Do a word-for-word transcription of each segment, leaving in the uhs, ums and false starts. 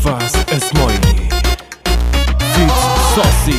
ابوالفضل اسماعیلی فیت ساسی.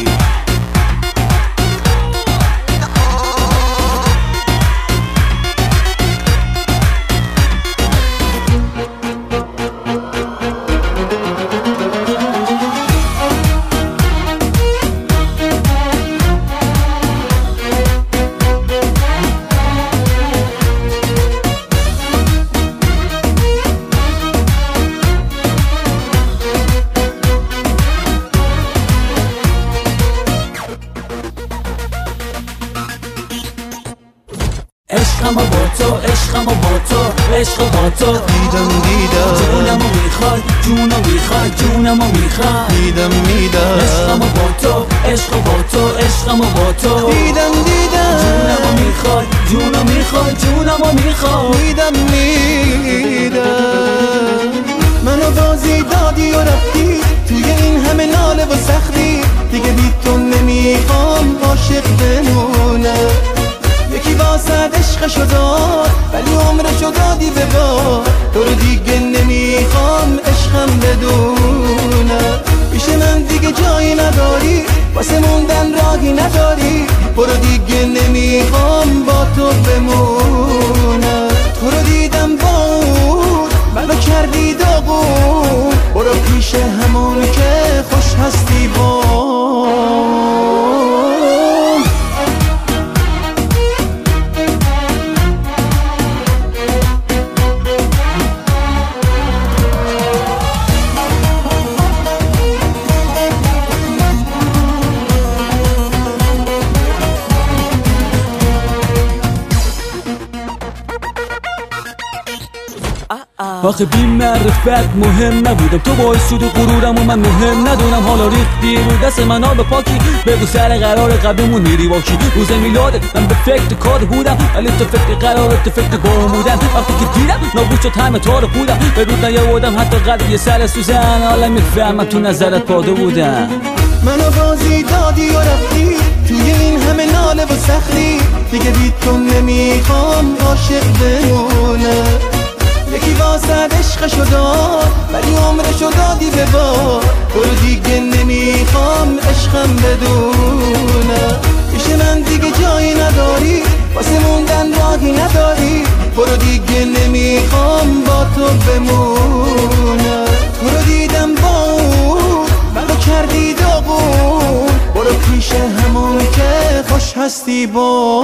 عشقم با تو، عشقم با تو، عشق با تو دیدم دیدم جونمو میخواد، جونو میخواد، جونمو میخواد دیدم دیدم عشقم با تو، عشق با تو، عشقم با تو دیدم دیدم جونمو میخواد، جونو میخواد، جونمو میخواد دیدم دیدم منو بازی دادی و رفتی توی این همه ناله و سختی، دیگه بی تو نمیخوام عاشق بمونم. یکی واسد عشقشو داد ولی عمرشو دادی به بار، تو رو دیگه نمیخوام عشقم بدونم. پیش من دیگه جایی نداری، واسه موندن راهی نداری، برو دیگه نمیخوام با تو بمونم. تو رو دیدم با اون منو کردی داغون، برو پیش همون که خوش هستی با آخه بی معرفت مهم نبودم، تو باعث شدی غرورم و من مهم ندونم. حالا ریختی رو دست من آب پاکی، بگو سر قرار قبلمون میری با کی؟ روز میلادت من به فکر کار بودم، ولی تو فکر قرارت تو فکر گم بودن. وقتی که دیدم نابود شد همه تارو بودم، به رود نیاوردم حتی قدر یه سر سوزن. حالا میفهمم تو نظرت پاده بودم. منو بازی دادی و رفتی توی این همه ناله و سختی، دیگه بی تو نمیخوام عاشق بمونم. یکی واسد عشقشو داد ولی عمرشو دادی به بار، برو دیگه نمیخوام عشقم بدونم. پیش من دیگه جایی نداری، واسه موندن راهی نداری، برو دیگه نمیخوام با تو بمونم. تو رو دیدم با اون منو کردی داغون، برو پیش همون که خوش هستی با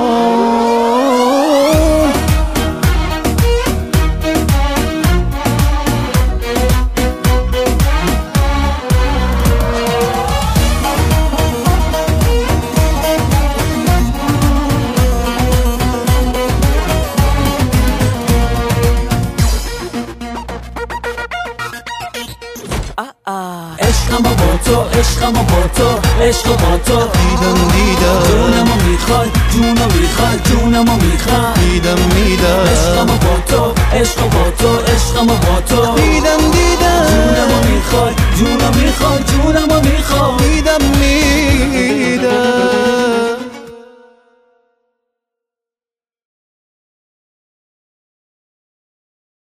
عشقم با تو، عشقم با تو، عشق با تو دیدم دیدم جونمو میخواد، جونو میخواد، جونمو میخواد دیدم دیدم عشقم با تو، عشق با تو، عشقم با تو دیدم دیدم جونمو میخواد، جونو میخواد، جونمو میخواد